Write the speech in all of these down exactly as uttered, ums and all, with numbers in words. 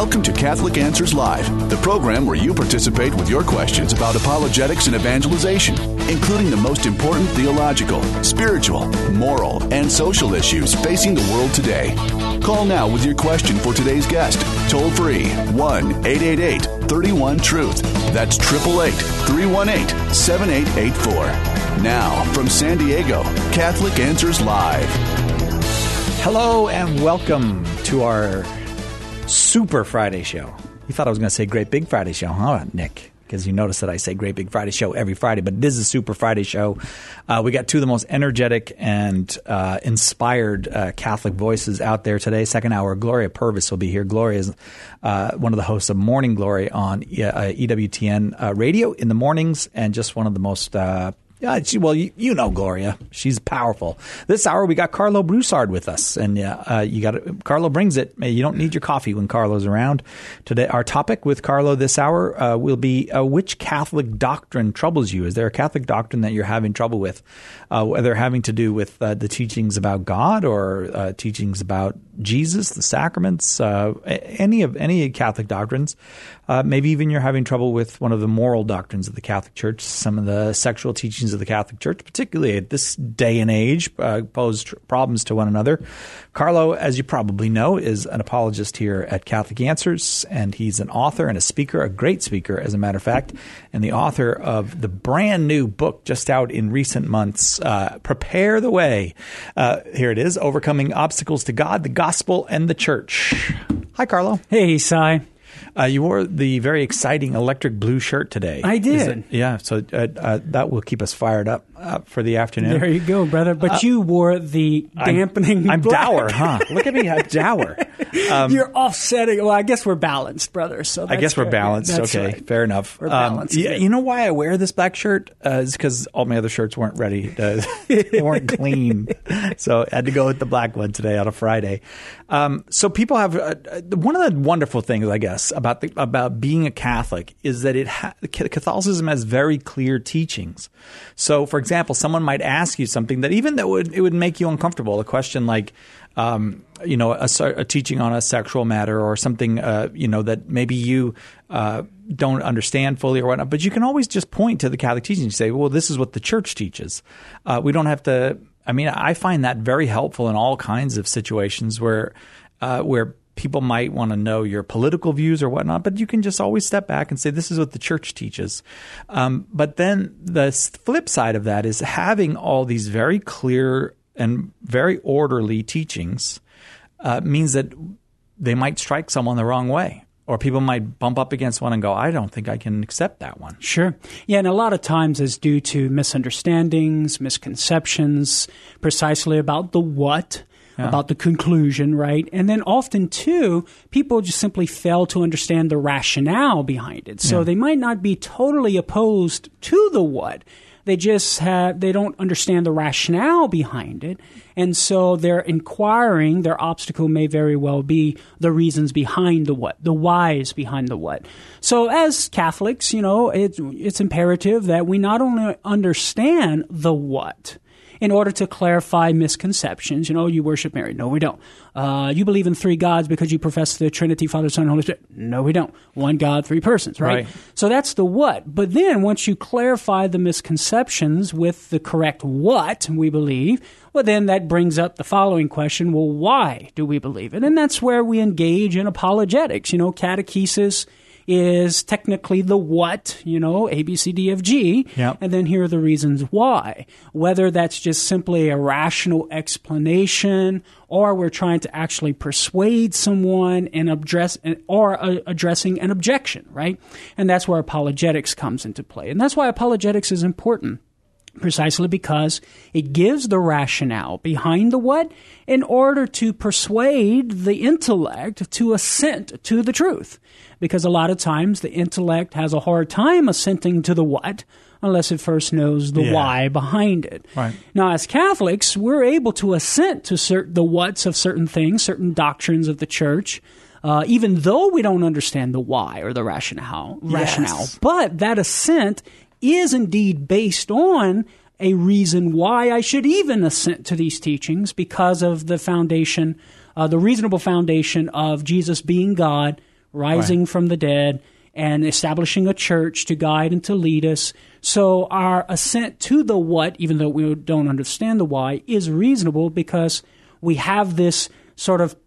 Welcome to Catholic Answers Live, the program where you participate with your questions about apologetics and evangelization, including the most important theological, spiritual, moral, and social issues facing the world today. Call now with your question for today's guest. Toll free, one eight eight eight, three one, truth. That's eight eight eight, three one eight, seven eight eight four. Now, from San Diego, Catholic Answers Live. Hello and welcome to our Super Friday show. You thought I was going to say Great Big Friday show, huh, Nick? Because you notice that I say Great Big Friday show every Friday, but it is a Super Friday show. Uh, we got two of the most energetic and uh, inspired uh, Catholic voices out there today. Second hour, Gloria Purvis will be here. Gloria is uh, one of the hosts of Morning Glory on E- uh, E W T N uh, radio in the mornings, and just one of the most uh, Yeah, she, well, you, you know Gloria. She's powerful. This hour, we got Carlo Broussard with us. And uh, uh, you got Carlo brings it. You don't need your coffee when Carlo's around. Today, our topic with Carlo this hour uh, will be uh, which Catholic doctrine troubles you? Is there a Catholic doctrine that you're having trouble with, uh, whether having to do with uh, the teachings about God or uh, teachings about Jesus, the sacraments, uh, any of any Catholic doctrines? Uh, maybe even you're having trouble with one of the moral doctrines of the Catholic Church, some of the sexual teachings of the Catholic Church, particularly at this day and age, uh, pose tr- problems to one another. Carlo, as you probably know, is an apologist here at Catholic Answers, and he's an author and a speaker, a great speaker, as a matter of fact, and the author of the brand new book just out in recent months, uh, Prepare the Way. Uh, here it is, Overcoming Obstacles to God, the Gospel, and the Church. Hi, Carlo. Hey, Cy. Uh, you wore the very exciting electric blue shirt today. I did. It, yeah, so uh, uh, that will keep us fired up uh, for the afternoon. There you go, brother. But uh, you wore the dampening I'm, I'm black. dour, huh? Look at me, I'm dour. Um, You're offsetting. Well, I guess we're balanced, brother. So that's I guess we're fair. balanced. That's okay, right. fair enough. We're balanced. Um, yeah, you know why I wear this black shirt? Uh, is because all my other shirts weren't ready. To, they weren't clean. So I had to go with the black one today on a Friday. Um, so people have uh, one of the wonderful things, I guess, about the, about being a Catholic is that it ha- Catholicism has very clear teachings. So, for example, someone might ask you something that even though it would, it would make you uncomfortable, a question like, um, you know, a, a teaching on a sexual matter or something, uh, you know, that maybe you uh, don't understand fully or whatnot, but you can always just point to the Catholic teaching and say, well, this is what the Church teaches. Uh, we don't have to. I mean, I find that very helpful in all kinds of situations where uh, where people might want to know your political views or whatnot, but you can just always step back and say, this is what the Church teaches. Um, but then the flip side of that is having all these very clear and very orderly teachings uh, means that they might strike someone the wrong way. Or people might bump up against one and go, I don't think I can accept that one. Sure. Yeah, and a lot of times it's due to misunderstandings, misconceptions, precisely about the what, yeah. about the conclusion, right? And then often, too, people just simply fail to understand the rationale behind it. So yeah. they might not be totally opposed to the what. They just have, they don't understand the rationale behind it. And so they're inquiring, their obstacle may very well be the reasons behind the what, the whys behind the what. So as Catholics, you know, it's, it's imperative that we not only understand the what, in order to clarify misconceptions. You know, you worship Mary. No, we don't. Uh, you believe in three gods because you profess the Trinity, Father, Son, and Holy Spirit. No, we don't. One God, three persons, right? right? So that's the what. But then once you clarify the misconceptions with the correct what we believe, well, then that brings up the following question. Well, why do we believe it? And that's where we engage in apologetics. You know, catechesis is technically the what, you know, A, B, C, D, F, G, yep. and then here are the reasons why. Whether that's just simply a rational explanation or we're trying to actually persuade someone and address, or uh, addressing an objection, right? And that's where apologetics comes into play. And that's why apologetics is important. Precisely because it gives the rationale behind the what in order to persuade the intellect to assent to the truth. Because a lot of times the intellect has a hard time assenting to the what unless it first knows the yeah. why behind it. Right. Now, as Catholics, we're able to assent to cert- the whats of certain things, certain doctrines of the Church, uh, even though we don't understand the why or the rationale. Yes. rationale. But that assent is indeed based on a reason why I should even assent to these teachings because of the foundation, uh, the reasonable foundation of Jesus being God, rising right. from the dead, and establishing a church to guide and to lead us. So our assent to the what, even though we don't understand the why, is reasonable because we have this sort of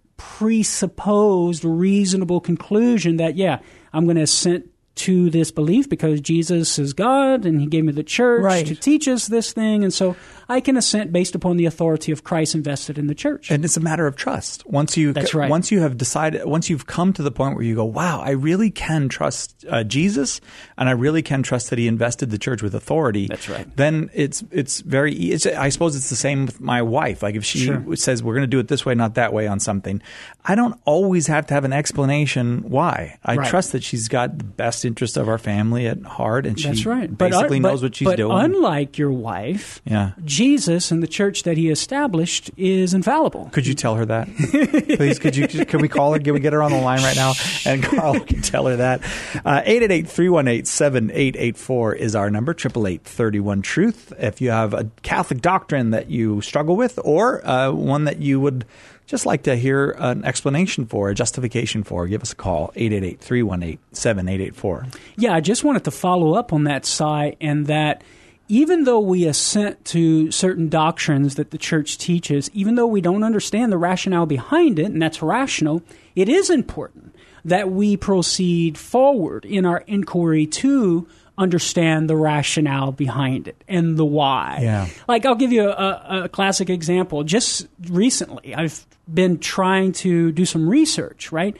presupposed reasonable conclusion that, yeah, I'm going to assent to this belief because Jesus is God and he gave me the church right. to teach us this thing. And so I can assent based upon the authority of Christ invested in the church. And it's a matter of trust. Once you That's right. once you have decided, once you've come to the point where you go, wow, I really can trust uh, Jesus, and I really can trust that he invested the church with authority. That's right. Then it's it's very it's, I suppose it's the same with my wife. Like if she Sure. says we're going to do it this way, not that way on something, I don't always have to have an explanation why. I Right. trust that she's got the best interest of our family at heart, and she That's right. basically but, knows what she's but doing. But unlike your wife, yeah. Jesus and the church that he established is infallible. Could you tell her that? Please, could you? Can we call her? Can we get her on the line right now? And Carl can tell her that. Uh, eight eight eight, three one eight, seven eight eight four is our number, eight eight eight, three one, truth. If you have a Catholic doctrine that you struggle with, or uh, one that you would just like to hear an explanation for, a justification for, give us a call, eight eight eight, three one eight, seven eight eight four. Yeah, I just wanted to follow up on that, Si, and that even though we assent to certain doctrines that the church teaches, even though we don't understand the rationale behind it, and that's rational, it is important that we proceed forward in our inquiry to understand the rationale behind it and the why. Yeah. Like, I'll give you a, a classic example. Just recently, I've been trying to do some research, right,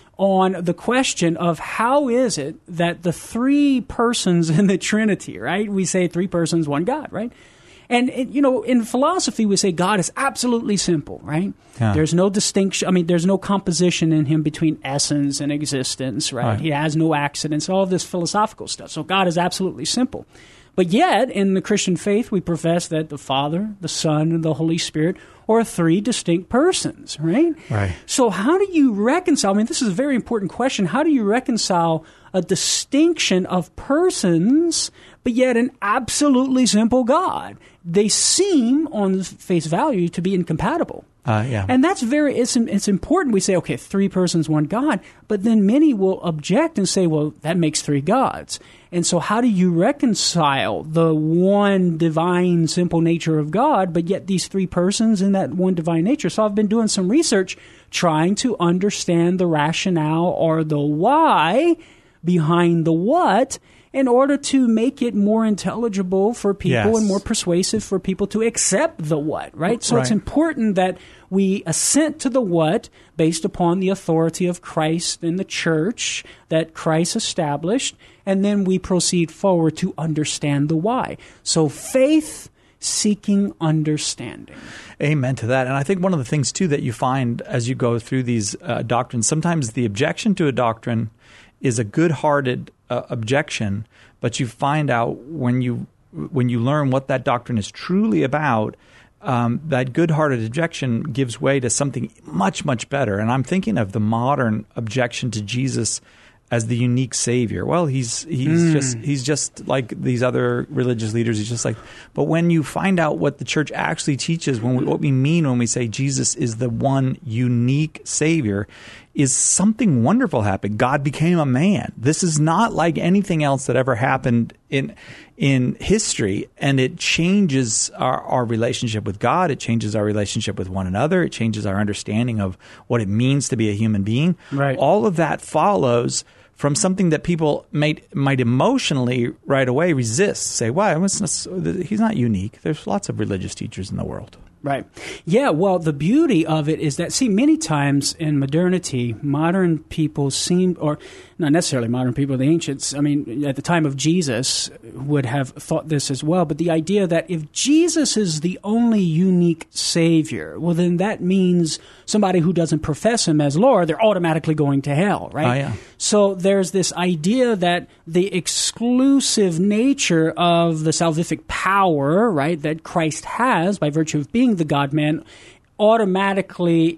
on the question of how is it that the three persons in the Trinity, right? We say three persons, one God, right? And, you know, in philosophy, we say God is absolutely simple, right? Yeah. There's no distinction. I mean, there's no composition in him between essence and existence, right? Right. He has no accidents, all this philosophical stuff. So God is absolutely simple. But yet, in the Christian faith, we profess that the Father, the Son, and the Holy Spirit are three distinct persons, right? Right. So how do you reconcile? I mean, this is a very important question. How do you reconcile a distinction of persons, but yet an absolutely simple God? They seem, on face value, to be incompatible. Uh, yeah. And that's very, it's, it's important. We say, okay, three persons, one God. But then many will object and say, well, that makes three gods. And so how do you reconcile the one divine, simple nature of God, but yet these three persons in that one divine nature? So I've been doing some research trying to understand the rationale or the why behind the what, in order to make it more intelligible for people Yes. and more persuasive for people to accept the what, right? So Right. it's important that we assent to the what based upon the authority of Christ and the church that Christ established, and then we proceed forward to understand the why. So faith seeking understanding. Amen to that. And I think one of the things, too, that you find as you go through these uh, doctrines, sometimes the objection to a doctrine is a good-hearted uh, objection, but you find out when you when you learn what that doctrine is truly about, um, that good-hearted objection gives way to something much, much better. And I'm thinking of the modern objection to Jesus as the unique Savior. Well, he's he's Mm. just he's just like these other religious leaders. He's just like. But when you find out what the church actually teaches, when we, what we mean when we say Jesus is the one unique Savior, is something wonderful happened. God became a man. This is not like anything else that ever happened in in history, and it changes our, our relationship with God. It changes our relationship with one another. It changes our understanding of what it means to be a human being. Right. All of that follows from something that people might might emotionally right away resist. Say, "Why? He's not unique. There's lots of religious teachers in the world." Right. Yeah, well, the beauty of it is that, see, many times in modernity, modern people seem, or not necessarily modern people, the ancients, I mean, at the time of Jesus would have thought this as well, but the idea that if Jesus is the only unique Savior, well, then that means somebody who doesn't profess him as Lord, they're automatically going to hell, right? Oh, yeah. So there's this idea that the exclusive nature of the salvific power, right, that Christ has by virtue of being the God-man automatically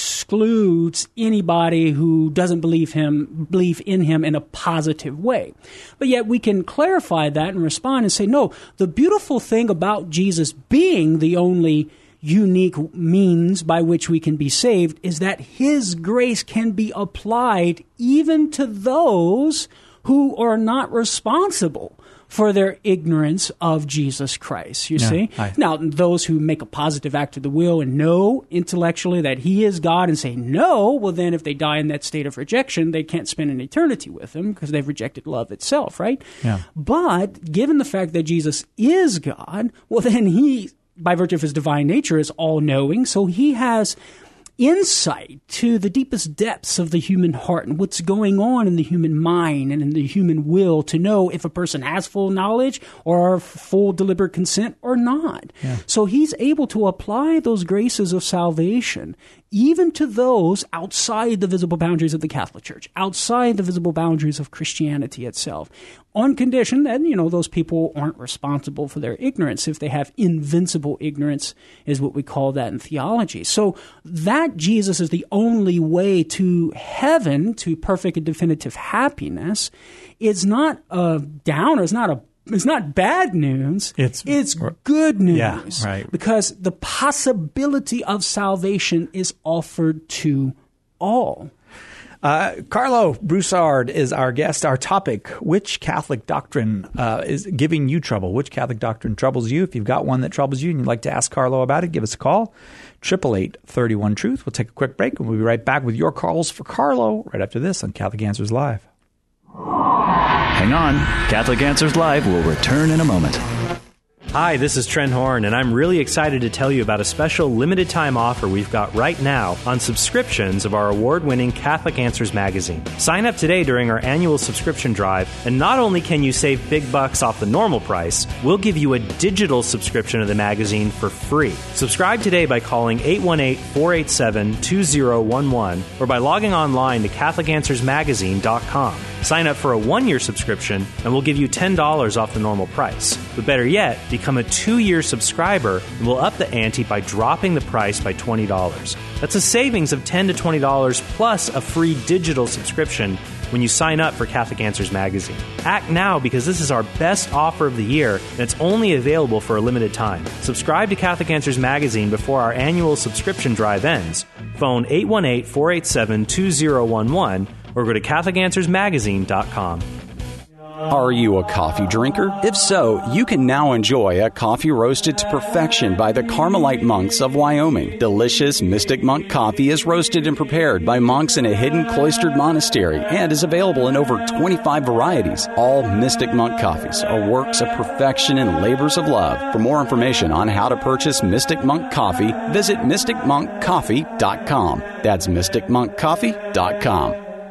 excludes anybody who doesn't believe him, believe in him in a positive way. But yet we can clarify that and respond and say, no, the beautiful thing about Jesus being the only unique means by which we can be saved is that his grace can be applied even to those who are not responsible for their ignorance of Jesus Christ, you yeah, see? I, now, those who make a positive act of the will and know intellectually that he is God and say no, well, then if they die in that state of rejection, they can't spend an eternity with him because they've rejected love itself, right? Yeah. But given the fact that Jesus is God, well, then he, by virtue of his divine nature, is all-knowing, so he has insight to the deepest depths of the human heart and what's going on in the human mind and in the human will to know if a person has full knowledge or full deliberate consent or not. Yeah. So he's able to apply those graces of salvation even to those outside the visible boundaries of the Catholic Church, outside the visible boundaries of Christianity itself, on condition that, you know, those people aren't responsible for their ignorance. If they have invincible ignorance is what we call that in theology. So that Jesus is the only way to heaven, to perfect and definitive happiness, is not a downer, it's not a It's not bad news. It's, it's good news. Yeah, right. Because the possibility of salvation is offered to all. Uh, Carlo Broussard is our guest. Our topic, which Catholic doctrine uh, is giving you trouble? Which Catholic doctrine troubles you? If you've got one that troubles you and you'd like to ask Carlo about it, give us a call. eight eight eight, three one, truth. We'll take a quick break and we'll be right back with your calls for Carlo right after this on Catholic Answers Live. Hang on. Catholic Answers Live will return in a moment. Hi, this is Trent Horn, and I'm really excited to tell you about a special limited-time offer we've got right now on subscriptions of our award-winning Catholic Answers magazine. Sign up today during our annual subscription drive, and not only can you save big bucks off the normal price, we'll give you a digital subscription of the magazine for free. Subscribe today by calling eight one eight, four eight seven, two zero one one or by logging online to Catholic Answers Magazine dot com. Sign up for a one-year subscription, and we'll give you ten dollars off the normal price. But better yet, become a two-year subscriber, and we'll up the ante by dropping the price by twenty dollars. That's a savings of ten to twenty dollars plus a free digital subscription when you sign up for Catholic Answers Magazine. Act now because this is our best offer of the year, and it's only available for a limited time. Subscribe to Catholic Answers Magazine before our annual subscription drive ends. Phone eight one eight, four eight seven, two zero one one or go to Catholic Answers Magazine dot com. Are you a coffee drinker? If so, you can now enjoy a coffee roasted to perfection by the Carmelite monks of Wyoming. Delicious Mystic Monk coffee is roasted and prepared by monks in a hidden cloistered monastery and is available in over twenty-five varieties. All Mystic Monk coffees are works of perfection and labors of love. For more information on how to purchase Mystic Monk coffee, visit mystic monk coffee dot com. That's mystic monk coffee dot com.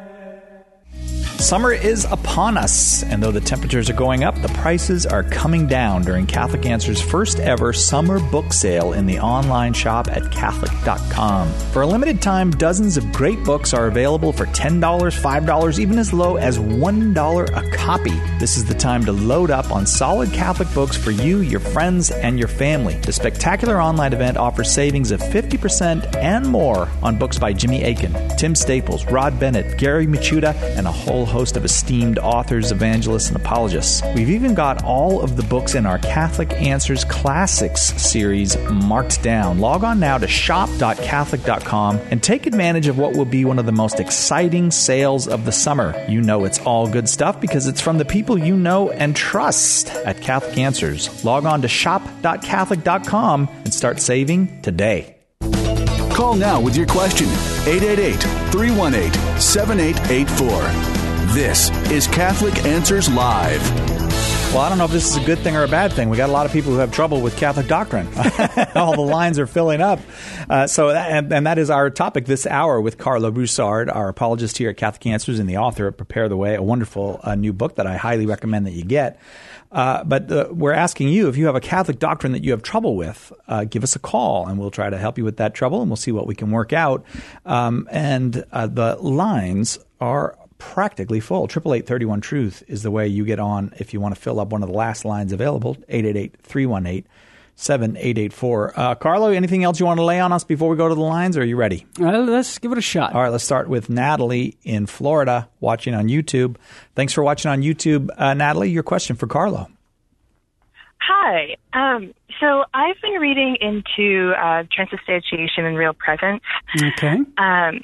Summer is upon us, and though the temperatures are going up, the prices are coming down during Catholic Answers' first ever summer book sale in the online shop at Catholic dot com. For a limited time, dozens of great books are available for ten dollars, five dollars, even as low as one dollar a copy. This is the time to load up on solid Catholic books for you, your friends, and your family. The spectacular online event offers savings of fifty percent and more on books by Jimmy Akin, Tim Staples, Rod Bennett, Gary Michuta, and a whole host of esteemed authors, evangelists, and apologists. We've even got all of the books in our Catholic Answers Classics series marked down. Log on now to shop dot catholic dot com and take advantage of what will be one of the most exciting sales of the summer. You know it's all good stuff because it's from the people you know and trust at Catholic Answers. Log on to shop dot catholic dot com and start saving today. Call now with your question. eight eight eight, three one eight, seven eight eight four. This is Catholic Answers Live. Well, I don't know if this is a good thing or a bad thing. We got a lot of people who have trouble with Catholic doctrine. All the lines are filling up. Uh, so, that, and, and that is our topic this hour with Carlo Broussard, our apologist here at Catholic Answers and the author of Prepare the Way, a wonderful uh, new book that I highly recommend that you get. Uh, but uh, we're asking you, if you have a Catholic doctrine that you have trouble with, uh, give us a call and we'll try to help you with that trouble and we'll see what we can work out. Um, and uh, the lines are practically full. eight eight eight, three one, truth is the way you get on if you want to fill up one of the last lines available. eight eight eight, three one eight, seven eight eight four. Uh, Carlo, anything else you want to lay on us before we go to the lines, or are you ready? Uh, let's give it a shot. All right, let's start with Natalie in Florida watching on YouTube. Thanks for watching on YouTube. Uh, Natalie, your question for Carlo. Hi. Um, so I've been reading into uh, transubstantiation and real presence. Okay. Um,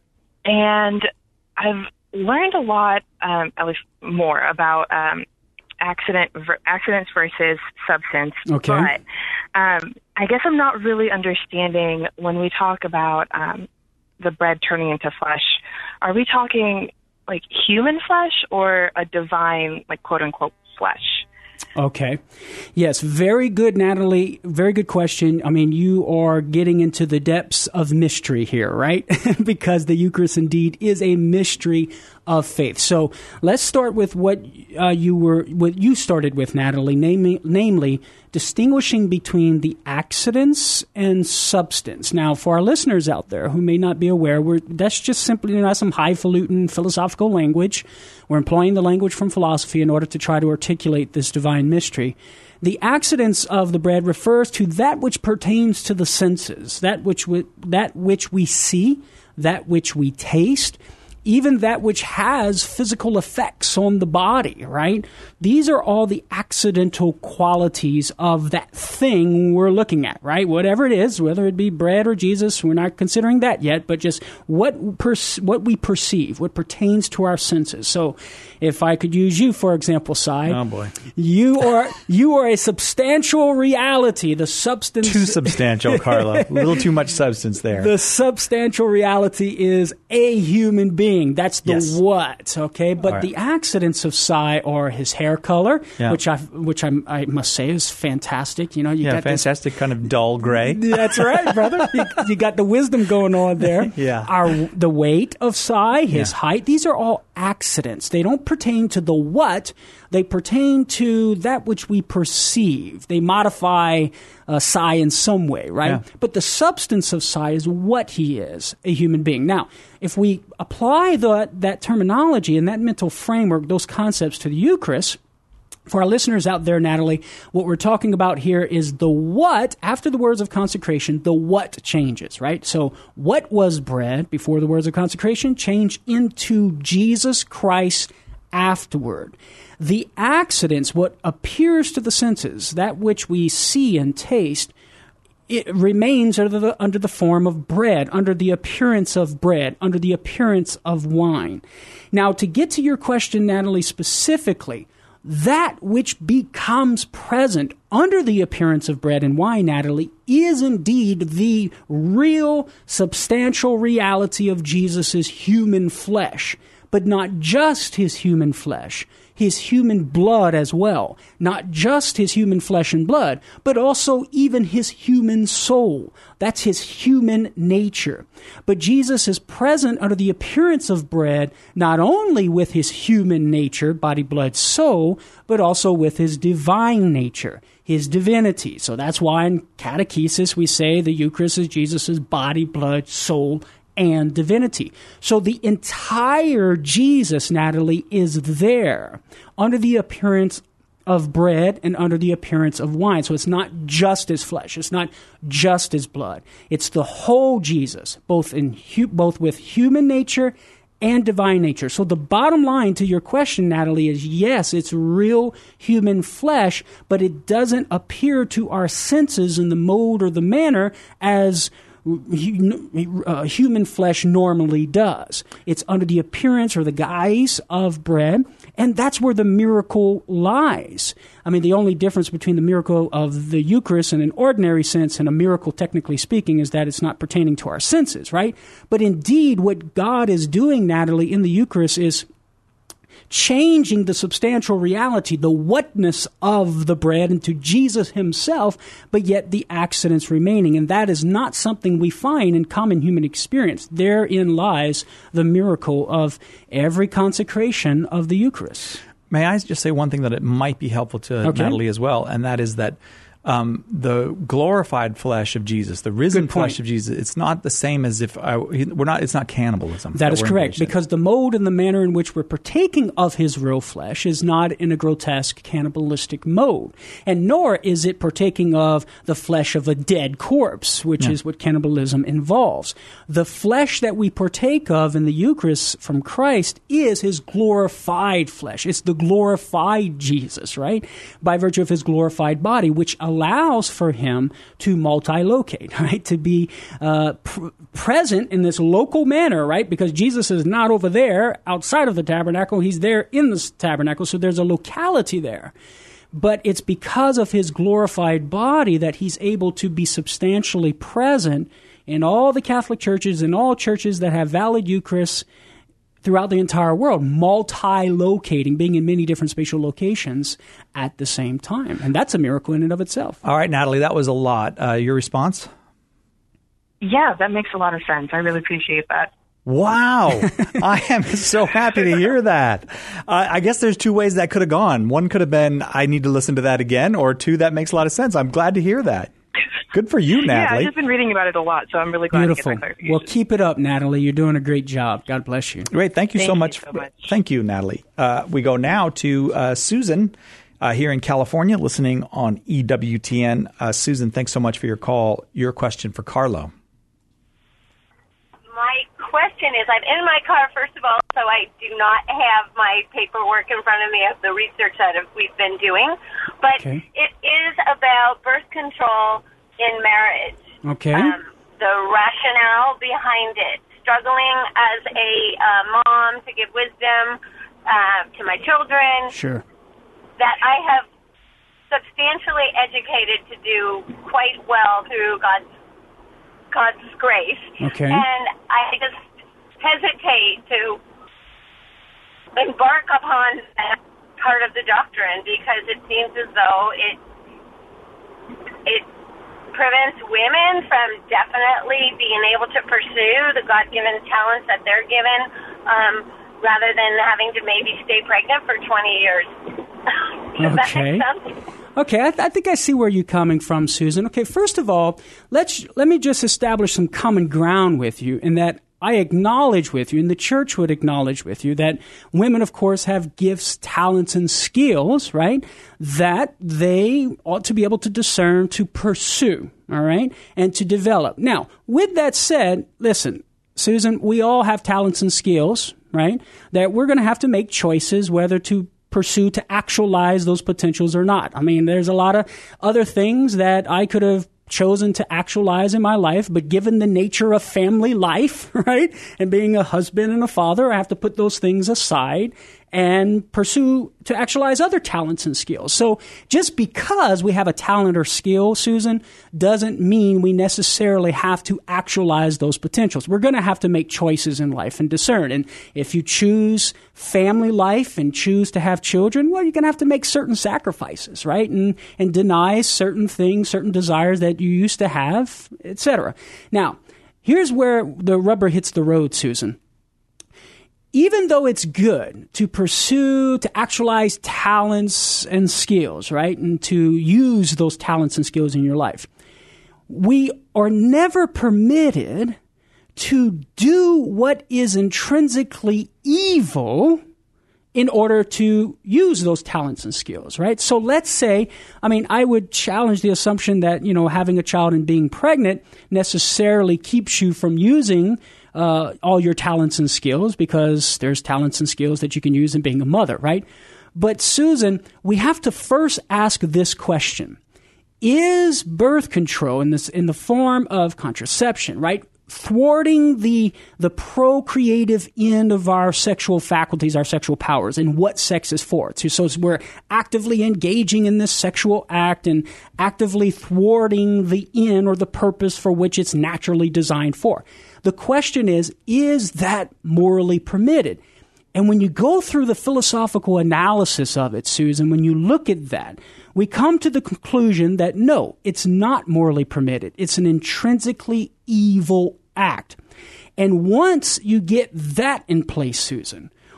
and I've learned a lot, um, at least more, about um, accident ver- accidents versus substance. Okay. But um, I guess I'm not really understanding when we talk about um, the bread turning into flesh. Are we talking like human flesh or a divine, like quote unquote, flesh? Okay. Yes, very good, Natalie. Very good question. I mean, you are getting into the depths of mystery here, right? Because the Eucharist indeed is a mystery of faith. So let's start with what uh, you were, what you started with, Natalie, namely, namely distinguishing between the accidents and substance. Now, for our listeners out there who may not be aware, we're, that's just simply not some highfalutin philosophical language. We're employing the language from philosophy in order to try to articulate this divine mystery. The accidents of the bread refers to that which pertains to the senses, that which we, that which we see, that which we taste, even that which has physical effects on the body, right? These are all the accidental qualities of that thing we're looking at, right? Whatever it is, whether it be bread or Jesus, we're not considering that yet, but just what per- what we perceive, what pertains to our senses. So if I could use you, for example, Sai. Oh, boy. You are, you are a substantial reality, the substance. Too substantial, Carla. A little too much substance there. The substantial reality is a human being. That's the yes. what, okay? But right. the accidents of Sai are his hair color, yeah. which I which I, I must say is fantastic. You know, you yeah, got fantastic, this, kind of dull gray. That's right, brother. you, you got the wisdom going on there. yeah. Our the weight of Sai, his yeah. height. These are all accidents. They don't pertain to the what. They pertain to that which we perceive. They modify uh, Sai in some way, right? Yeah. But the substance of Sai is what he is, a human being. Now, if we apply the, that terminology and that mental framework, those concepts to the Eucharist, for our listeners out there, Natalie, what we're talking about here is the what, after the words of consecration, the what changes, right? So what was bread before the words of consecration changed into Jesus Christ afterward. The accidents, what appears to the senses, that which we see and taste, it remains under the, under the form of bread, under the appearance of bread, under the appearance of wine. Now, to get to your question, Natalie, specifically, that which becomes present under the appearance of bread and wine, Natalie, is indeed the real substantial reality of Jesus' human flesh, but not just his human flesh, his human blood as well. Not just his human flesh and blood, but also even his human soul. That's his human nature. But Jesus is present under the appearance of bread, not only with his human nature, body, blood, soul, but also with his divine nature, his divinity. So that's why in catechesis we say the Eucharist is Jesus' body, blood, soul, and divinity. So the entire Jesus, Natalie, is there under the appearance of bread and under the appearance of wine. So it's not just his flesh. It's not just his blood. It's the whole Jesus, both in hu- both with human nature and divine nature. So the bottom line to your question, Natalie, is yes, it's real human flesh, but it doesn't appear to our senses in the mode or the manner as Uh, human flesh normally does. It's under the appearance or the guise of bread, and that's where the miracle lies. I mean, the only difference between the miracle of the Eucharist in an ordinary sense and a miracle, technically speaking, is that it's not pertaining to our senses, right? But indeed, what God is doing, Natalie, in the Eucharist is changing the substantial reality, the whatness of the bread into Jesus himself, but yet the accidents remaining. And that is not something we find in common human experience. Therein lies the miracle of every consecration of the Eucharist. May I just say one thing that it might be helpful to Okay. Natalie as well, and that is that um, the glorified flesh of Jesus, the risen flesh of Jesus, it's not the same as if I, we're not. It's not cannibalism. That, that is correct, because the mode and the manner in which we're partaking of his real flesh is not in a grotesque cannibalistic mode, and nor is it partaking of the flesh of a dead corpse, which yeah. is what cannibalism involves. The flesh that we partake of in the Eucharist from Christ is his glorified flesh. It's the glorified Jesus, right? By virtue of his glorified body, which allows for him to multi-locate, right? To be uh, pr- present in this local manner, right? Because Jesus is not over there outside of the tabernacle. He's there in the tabernacle. So there's a locality there. But it's because of his glorified body that he's able to be substantially present in all the Catholic churches, in all churches that have valid Eucharists throughout the entire world, multi-locating, being in many different spatial locations at the same time. And that's a miracle in and of itself. All right, Natalie, that was a lot. Uh, your response? Yeah, that makes a lot of sense. I really appreciate that. Wow. I am so happy to hear that. Uh, I guess there's two ways that could have gone. One could have been, I need to listen to that again, or two, that makes a lot of sense. I'm glad to hear that. Good for you, Natalie. Yeah, I've just been reading about it a lot, so I'm really glad Beautiful. to get that clarification. Well, keep it up, Natalie. You're doing a great job. God bless you. Great. Thank you, Thank so, you much. so much. Thank you, Natalie. Uh, we go now to uh, Susan uh, here in California, listening on E W T N. Uh, Susan, thanks so much for your call. Your question for Carlo. My question is, I'm in my car, first of all, so I do not have my paperwork in front of me of the research that we've been doing. But okay. It is about birth control in marriage. Okay. Um, the rationale behind it. Struggling as a uh, mom to give wisdom uh, to my children. Sure. That I have substantially educated to do quite well through God's God's grace. Okay. And I just hesitate to embark upon that part of the doctrine because it seems as though it it prevents women from definitely being able to pursue the God-given talents that they're given, um, rather than having to maybe stay pregnant for twenty years. Does that Okay. make sense? Okay, I, th- I think I see where you're coming from, Susan. Okay, first of all, let's let me just establish some common ground with you in that I acknowledge with you, and the church would acknowledge with you, that women, of course, have gifts, talents, and skills, right, that they ought to be able to discern, to pursue, all right, and to develop. Now, with that said, listen, Susan, we all have talents and skills, right, that we're going to have to make choices whether to pursue, to actualize those potentials or not. I mean, there's a lot of other things that I could have chosen to actualize in my life, but given the nature of family life, right, and being a husband and a father, I have to put those things aside and pursue to actualize other talents and skills. So just because we have a talent or skill, Susan, doesn't mean we necessarily have to actualize those potentials. We're going to have to make choices in life and discern. And if you choose family life and choose to have children, well, you're going to have to make certain sacrifices, right? And and deny certain things, certain desires that you used to have, et cetera. Now, here's where the rubber hits the road, Susan. Even though it's good to pursue, to actualize talents and skills, right, and to use those talents and skills in your life, we are never permitted to do what is intrinsically evil in order to use those talents and skills, right? So let's say, I mean, I would challenge the assumption that, you know, having a child and being pregnant necessarily keeps you from using Uh, all your talents and skills, because there's talents and skills that you can use in being a mother, right? But Susan, we have to first ask this question. Is birth control in this in the form of contraception, right, thwarting the the procreative end of our sexual faculties, our sexual powers, and what sex is for? So we're actively engaging in this sexual act and actively thwarting the end or the purpose for which it's naturally designed for. The question is, is that morally permitted? And when you go through the philosophical analysis of it, Susan, when you look at that, we come to the conclusion that no, it's not morally permitted. It's an intrinsically evil act. And once you get that in place, Susan,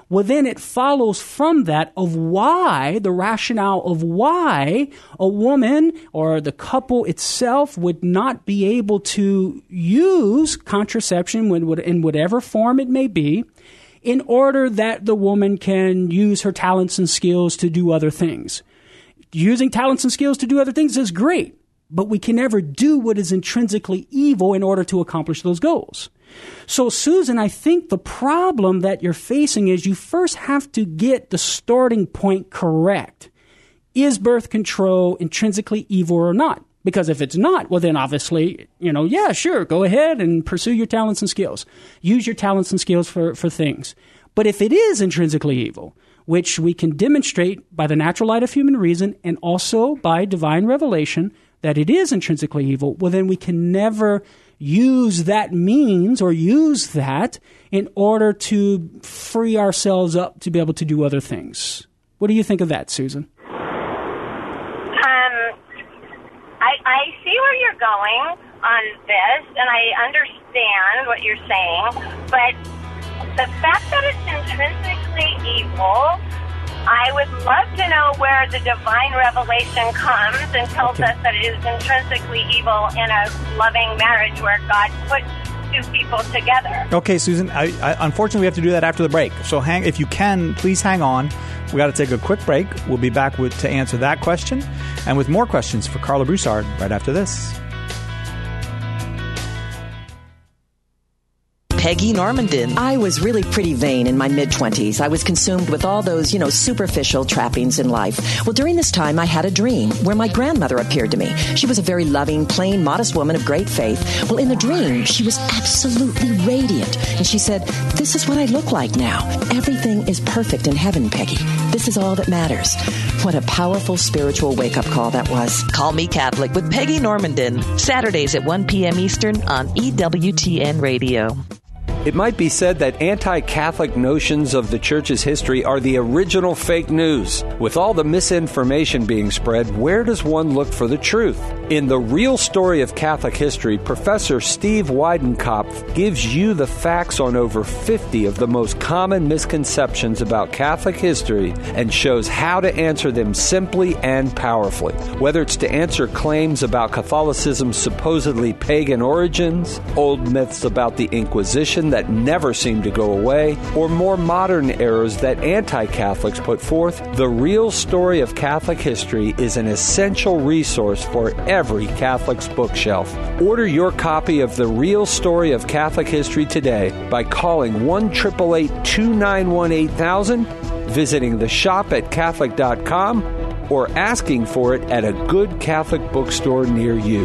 well, then it follows from that of why, the rationale of why a woman or the couple itself would not be able to use contraception in whatever form it may be, in order that the woman can use her talents and skills to do other things. Using talents and skills to do other things is great, but we can never do what is intrinsically evil in order to accomplish those goals. So, Susan, I think the problem that you're facing is you first have to get the starting point correct. Is birth control intrinsically evil or not? Because if it's not, well, then obviously, you know, yeah, sure, go ahead and pursue your talents and skills. Use your talents and skills for, for things. But if it is intrinsically evil, which we can demonstrate by the natural light of human reason and also by divine revelation that it is intrinsically evil, well, then we can never use that means or use that in order to free ourselves up to be able to do other things. What do you think of that, Susan? I, I see where you're going on this, and I understand what you're saying, but the fact that it's intrinsically evil, I would love to know where the divine revelation comes and tells Okay. us that it is intrinsically evil in a loving marriage where God puts two people together. Okay, Susan, I, I, unfortunately, we have to do that after the break. So hang, if you can, please hang on. We got to take a quick break. We'll be back with to answer that question and with more questions for Carla Broussard right after this. Peggy Normandin. I was really pretty vain in my mid-twenties. I was consumed with all those, you know, superficial trappings in life. Well, during this time, I had a dream where my grandmother appeared to me. She was a very loving, plain, modest woman of great faith. Well, in the dream, she was absolutely radiant. And she said, "This is what I look like now. Everything is perfect in heaven, Peggy. This is all that matters." What a powerful spiritual wake-up call that was. Call Me Catholic with Peggy Normandin. Saturdays at one p.m. Eastern on E W T N Radio. It might be said that anti-Catholic notions of the Church's history are the original fake news. With all the misinformation being spread, where does one look for the truth? In The Real Story of Catholic History, Professor Steve Weidenkopf gives you the facts on over fifty of the most common misconceptions about Catholic history and shows how to answer them simply and powerfully. Whether it's to answer claims about Catholicism's supposedly pagan origins, old myths about the Inquisition that never seem to go away, or more modern errors that anti-Catholics put forth, The Real Story of Catholic History is an essential resource for every Catholic's bookshelf. Order your copy of The Real Story of Catholic History today by calling one eight eight eight, two nine one, eight thousand, visiting the shop at Catholic dot com, or asking for it at a good Catholic bookstore near you.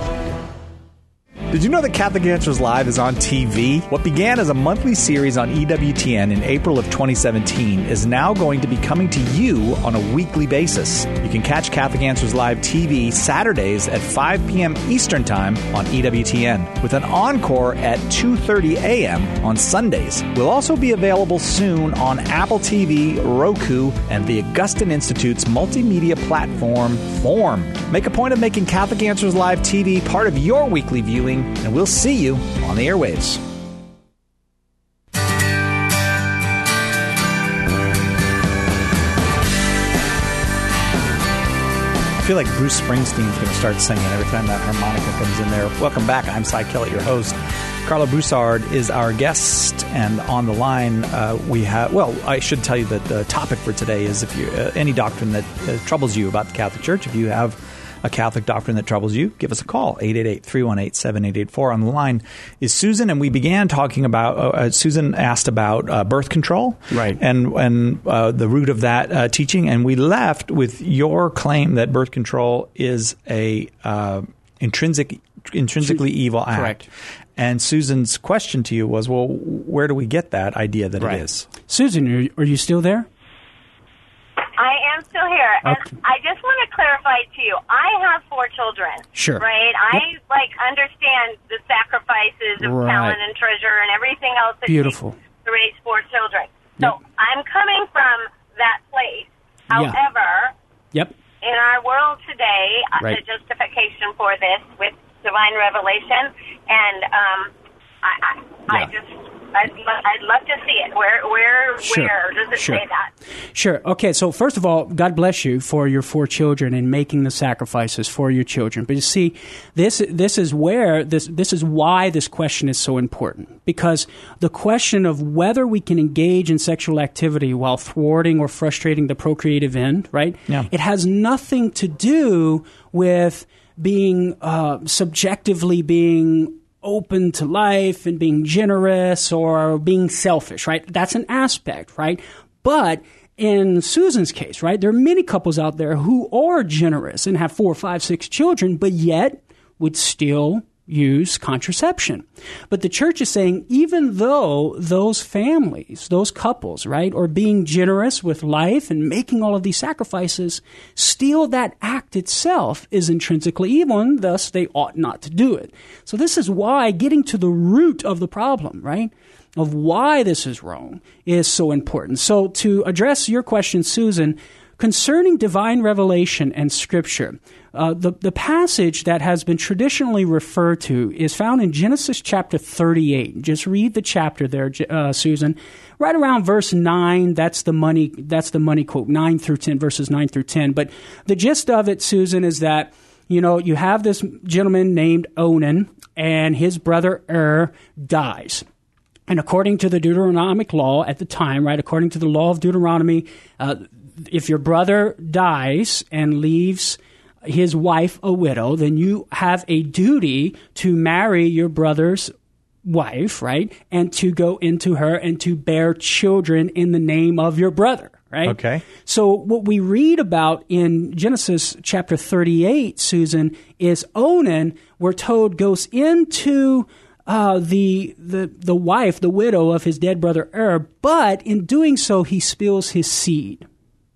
Did you know that Catholic Answers Live is on T V? What began as a monthly series on E W T N in April of twenty seventeen is now going to be coming to you on a weekly basis. You can catch Catholic Answers Live T V Saturdays at five p.m. Eastern Time on E W T N, with an encore at two thirty a.m. on Sundays. We'll also be available soon on Apple T V, Roku, and the Augustine Institute's multimedia platform, Form. Make a point of making Catholic Answers Live T V part of your weekly viewing, and we'll see you on the airwaves. I feel like Bruce Springsteen's going to start singing every time that harmonica comes in there. Welcome back. I'm Cy Kellett, your host. Carla Broussard is our guest, and on the line uh, we have, well, I should tell you that the topic for today is if you uh, any doctrine that uh, troubles you about the Catholic Church. If you have a Catholic doctrine that troubles you, give us a call, eight eight eight, three one eight, seven eight eight four. On the line is Susan, and we began talking about, uh, Susan asked about uh, birth control, right, and, and uh, the root of that uh, teaching, and we left with your claim that birth control is a uh, intrinsic, intrinsically evil act. Correct. And Susan's question to you was, well, where do we get that idea that right. it is? Susan, are you, are you still there? I am still here, and Okay. I just want to clarify to you, I have four children. Sure. Right? I, like, understand the sacrifices of Right. talent and treasure and everything else that Beautiful. takes to raise four children. So Yep. I'm coming from that place. Yeah. However, Yep. in our world today, uh, Right. the justification for this with divine revelation, and um, I, I, I Yeah. just I'd, I'd love to see it. Where, where, Sure. where does it Sure. say that? Sure. Okay. So first of all, God bless you for your four children and making the sacrifices for your children. But you see, this this is where this this is why this question is so important, because the question of whether we can engage in sexual activity while thwarting or frustrating the procreative end, right? Yeah. It has nothing to do with being uh, subjectively being open to life and being generous or being selfish, right? That's an aspect, right? But in Susan's case, right, there are many couples out there who are generous and have four, five, six children, but yet would still use contraception. But the church is saying, even though those families, those couples, right, are being generous with life and making all of these sacrifices, still that act itself is intrinsically evil, and thus they ought not to do it. So this is why getting to the root of the problem, right, of why this is wrong is so important. So to address your question, Susan, concerning divine revelation and Scripture, uh, the, the passage that has been traditionally referred to is found in Genesis chapter thirty-eight. Just read the chapter there, uh, Susan. Right around verse nine, that's the money, that's the money quote, nine through ten, verses nine through ten. But the gist of it, Susan, is that, you know, you have this gentleman named Onan, and his brother Er dies. And according to the Deuteronomic law at the time, right, according to the law of Deuteronomy, uh, if your brother dies and leaves his wife a widow, then you have a duty to marry your brother's wife, right, and to go into her and to bear children in the name of your brother, right? Okay. So what we read about in Genesis chapter thirty-eight, Susan, is Onan, we're told, goes into Uh, the the the wife, the widow of his dead brother Er, but in doing so, he spills his seed.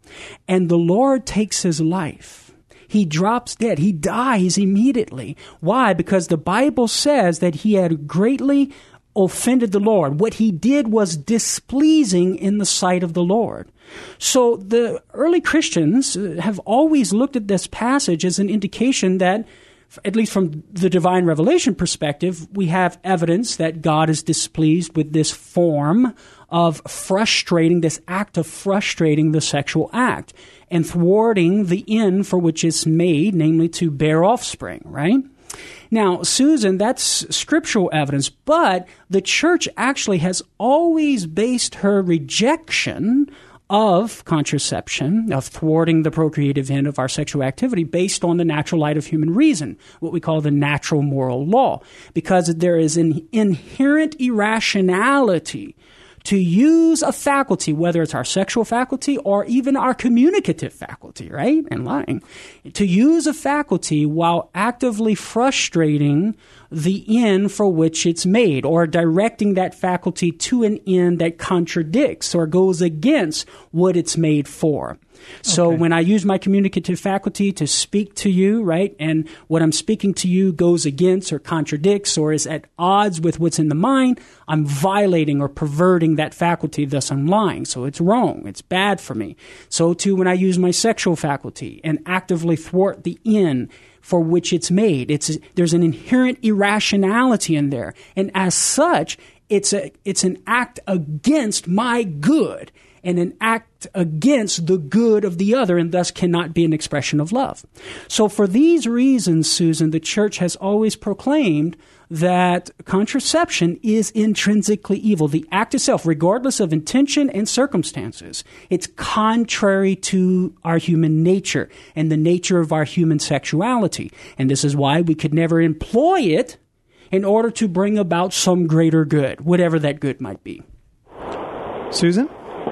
And the Lord takes his life. He drops dead. He dies immediately. Why? Because the Bible says that he had greatly offended the Lord. What he did was displeasing in the sight of the Lord. So the early Christians have always looked at this passage as an indication that, at least from the divine revelation perspective, we have evidence that God is displeased with this form of frustrating, this act of frustrating the sexual act and thwarting the end for which it's made, namely to bear offspring, right? Now, Susan, that's scriptural evidence, but the church actually has always based her rejection of contraception, of thwarting the procreative end of our sexual activity, based on the natural light of human reason, what we call the natural moral law, because there is an inherent irrationality to use a faculty, whether it's our sexual faculty or even our communicative faculty, right, and lying, to use a faculty while actively frustrating the end for which it's made, or directing that faculty to an end that contradicts or goes against what it's made for. So Okay. when I use my communicative faculty to speak to you, right, and what I'm speaking to you goes against or contradicts or is at odds with what's in the mind, I'm violating or perverting that faculty, thus I'm lying. So it's wrong. It's bad for me. So too when I use my sexual faculty and actively thwart the end for which it's made, it's there's an inherent irrationality in there. And as such, it's a it's an act against my good and an act against the good of the other, and thus cannot be an expression of love. So for these reasons, Susan, the church has always proclaimed that contraception is intrinsically evil. The act itself, regardless of intention and circumstances, it's contrary to our human nature and the nature of our human sexuality. And this is why we could never employ it in order to bring about some greater good, whatever that good might be. Susan?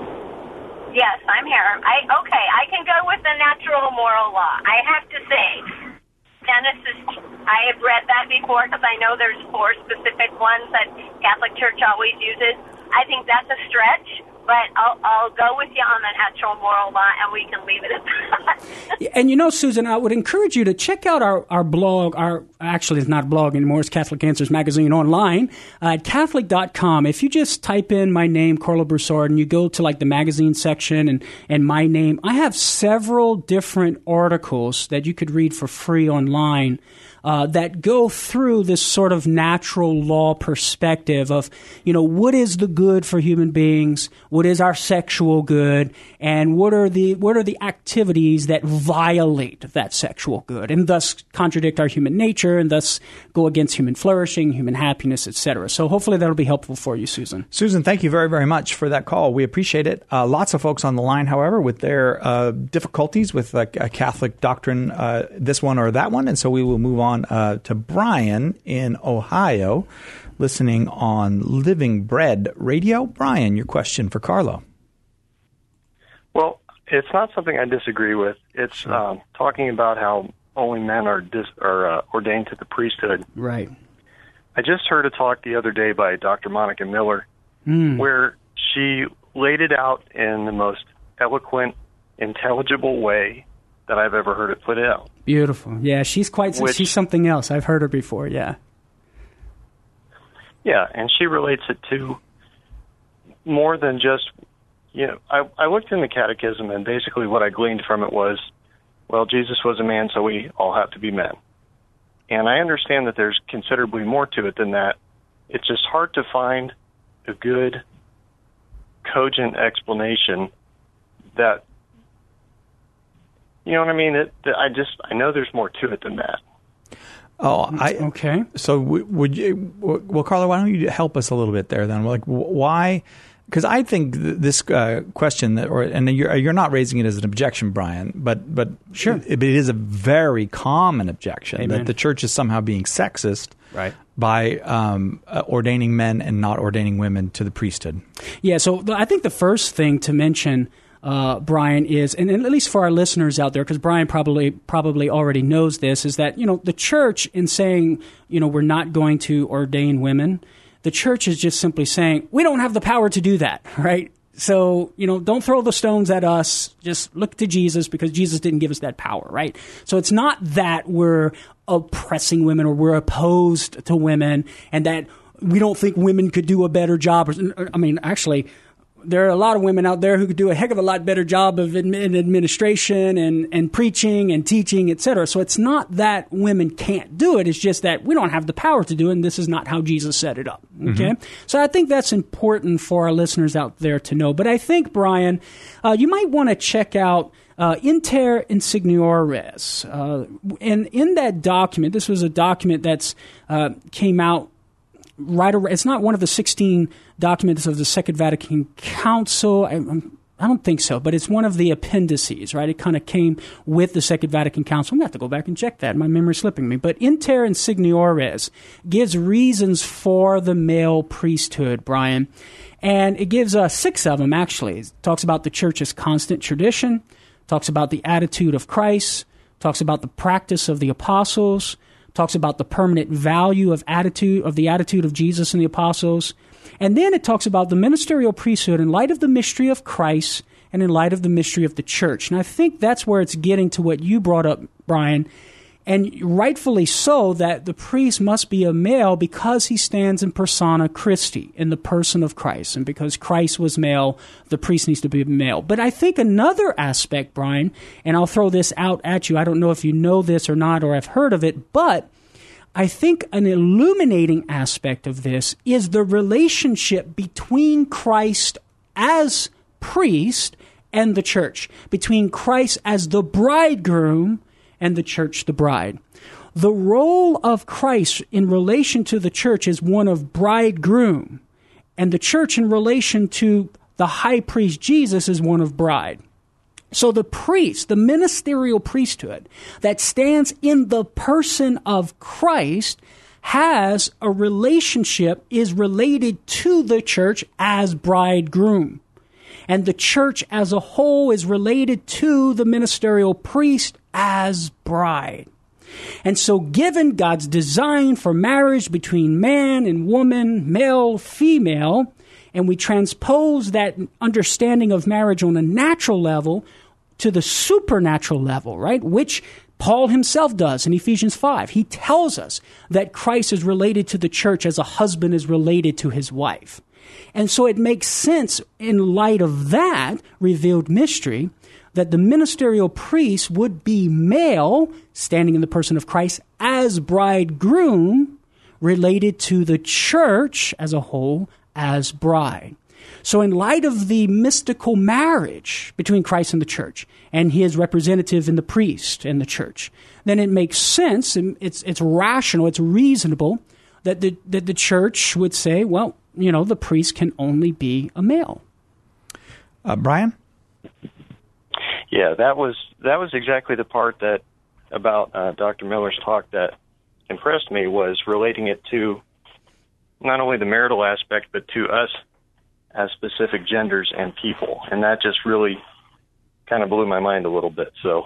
Yes, I'm here. I okay, I can go with the natural moral law. I have to say, Genesis, I have read that before because I know there's four specific ones that Catholic Church always uses. I think that's a stretch, but I'll, I'll go with you on the natural moral law, and we can leave it at that. And you know, Susan, I would encourage you to check out our, our blog. Our actually, it's not a blog anymore. It's Catholic Answers Magazine online uh, at Catholic dot com. If you just type in my name, Carlo Broussard, and you go to like the magazine section and, and my name, I have several different articles that you could read for free online Uh, that go through this sort of natural law perspective of, you know, what is the good for human beings, what is our sexual good, and what are the what are the activities that violate that sexual good and thus contradict our human nature and thus go against human flourishing, human happiness, et cetera. So hopefully that'll be helpful for you, Susan. Susan, thank you very, very much for that call. We appreciate it. Uh, lots of folks on the line, however, with their uh, difficulties with uh, a Catholic doctrine, uh, this one or that one, and so we will move on Uh, to Brian in Ohio, listening on Living Bread Radio. Brian, your question for Carlo. Well, it's not something I disagree with. It's sure. um, talking about how only men are dis- are uh, ordained to the priesthood. Right. I just heard a talk the other day by Doctor Monica Miller, mm. where she laid it out in the most eloquent, intelligible way that I've ever heard it put out. Beautiful. Yeah, she's quite, Which, she's something else. I've heard her before, yeah. Yeah, and she relates it to more than just, you know, I, I looked in the catechism, and basically what I gleaned from it was, well, Jesus was a man, so we all have to be men. And I understand that there's considerably more to it than that. It's just hard to find a good, cogent explanation that, you know what I mean? It, I just, I know there's more to it than that. Oh, I, okay. So would you, well, Carlo, why don't you help us a little bit there then? Like, why? Because I think this uh, question, that, or and you're you're not raising it as an objection, Brian, but but sure, it, it is a very common objection. Amen. That the church is somehow being sexist, right, by um, uh, ordaining men and not ordaining women to the priesthood. Yeah. So I think the first thing to mention, Uh, Brian, is, and, and at least for our listeners out there, because Brian probably probably already knows this, is that, you know, the church, in saying, you know, we're not going to ordain women, the church is just simply saying, we don't have the power to do that, right? So, you know, don't throw the stones at us. Just look to Jesus, because Jesus didn't give us that power, right? So it's not that we're oppressing women or we're opposed to women and that we don't think women could do a better job. I mean, actually, there are a lot of women out there who could do a heck of a lot better job of admin, administration and, and preaching and teaching, et cetera. So it's not that women can't do it. It's just that we don't have the power to do it, and this is not how Jesus set it up. Okay? Mm-hmm. So I think that's important for our listeners out there to know. But I think, Brian, uh, you might want to check out uh, Inter Insigniores. Uh, and in that document, this was a document that's uh, came out right around, it's not one of the sixteen documents of the Second Vatican Council. I, I'm, I don't think so, but it's one of the appendices, right? It kind of came with the Second Vatican Council. I'm going to have to go back and check that. My memory's slipping me. But Inter Insigniores gives reasons for the male priesthood, Brian. And it gives uh, six of them, actually. It talks about the church's constant tradition, talks about the attitude of Christ, talks about the practice of the apostles, talks about the permanent value of attitude of the attitude of Jesus and the apostles. And then it talks about the ministerial priesthood in light of the mystery of Christ and in light of the mystery of the church. And I think that's where it's getting to what you brought up, Brian, and rightfully so, that the priest must be a male because he stands in persona Christi, in the person of Christ. And because Christ was male, the priest needs to be male. But I think another aspect, Brian, and I'll throw this out at you, I don't know if you know this or not or have heard of it, but I think an illuminating aspect of this is the relationship between Christ as priest and the church, between Christ as the bridegroom and the church, the bride. The role of Christ in relation to the church is one of bridegroom, and the church in relation to the high priest Jesus is one of bride. So the priest, the ministerial priesthood that stands in the person of Christ, has a relationship, is related to the church as bridegroom. And the church as a whole is related to the ministerial priest as bride. And so given God's design for marriage between man and woman, male, female, and we transpose that understanding of marriage on a natural level to the supernatural level, right? Which Paul himself does in Ephesians five. He tells us that Christ is related to the church as a husband is related to his wife. And so it makes sense in light of that revealed mystery that the ministerial priest would be male, standing in the person of Christ, as bridegroom, related to the church as a whole as bride. So in light of the mystical marriage between Christ and the church, and his representative in the priest and the church, then it makes sense, and it's it's rational, it's reasonable, that the that the church would say, well, you know, the priest can only be a male. Uh, Brian? Yeah, that was that was exactly the part that about uh, Doctor Miller's talk that impressed me, was relating it to not only the marital aspect, but to us as specific genders and people. And that just really kind of blew my mind a little bit. So,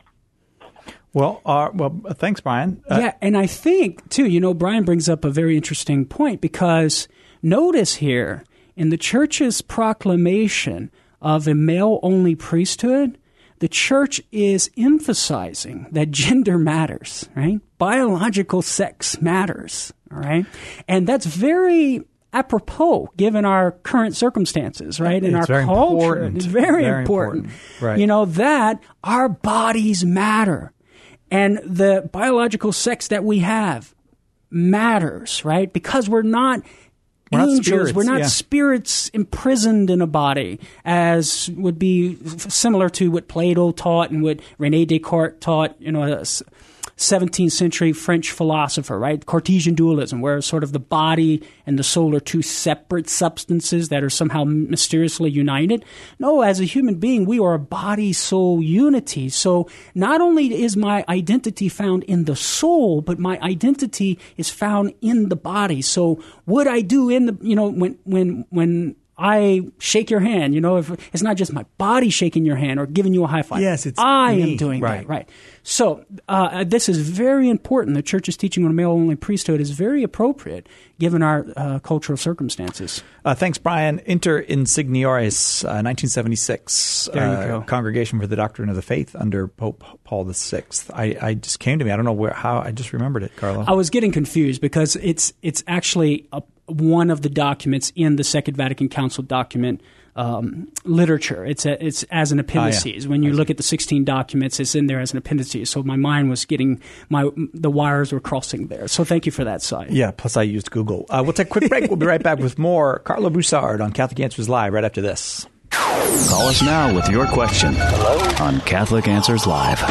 Well, uh, well, thanks, Brian. Uh, yeah, and I think, too, you know, Brian brings up a very interesting point, because notice here, in the church's proclamation of a male-only priesthood, the church is emphasizing that gender matters, right? Biological sex matters, all right? And that's very apropos given our current circumstances, right? In It's our very culture. important. It's very, Very important. important. Right. You know, that our bodies matter. And the biological sex that we have matters, right? Because we're not We're not angels. spirits, We're not yeah. spirits imprisoned in a body, as would be f- similar to what Plato taught and what René Descartes taught, you know, a s- seventeenth century French philosopher, right? Cartesian dualism, where sort of the body and the soul are two separate substances that are somehow mysteriously united. No, as a human being, we are a body-soul unity. So not only is my identity found in the soul, but my identity is found in the body. So what I do in the, you know, when, when, when, I shake your hand, you know, if it's not just my body shaking your hand or giving you a high five. Yes, it's I me. am doing Right. that, right? So uh, this is very important. The church's teaching on a male-only priesthood is very appropriate given our uh, cultural circumstances. Uh, thanks, Brian. Inter Insigniores, uh, nineteen seventy-six, There you uh, go. Congregation for the Doctrine of the Faith under Pope Paul the Sixth. I, I just came to me. I don't know where how. I just remembered it, Carlo. I was getting confused because it's it's actually a, one of the documents in the Second Vatican Council document um, literature. It's a, it's as an appendices. Ah, yeah. When you look at the sixteen documents, it's in there as an appendices. So my mind was getting my the wires were crossing there. So thank you for that, Si. Yeah, plus I used Google. Uh, we'll take a quick break. We'll be right back with more Carlo Broussard on Catholic Answers Live right after this. Call us now with your question on Catholic Answers Live.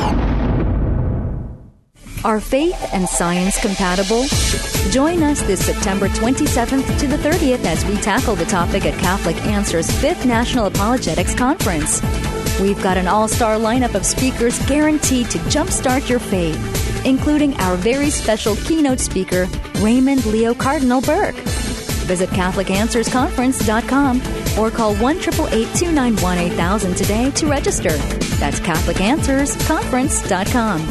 Are faith and science compatible? Join us this September twenty-seventh to the thirtieth as we tackle the topic at Catholic Answers fifth National Apologetics Conference. We've got an all-star lineup of speakers guaranteed to jumpstart your faith, including our very special keynote speaker, Raymond Leo Cardinal Burke. Visit Catholic Answers Conference dot com or call one eight eight eight, two nine one, eight thousand today to register. That's Catholic Answers Conference dot com.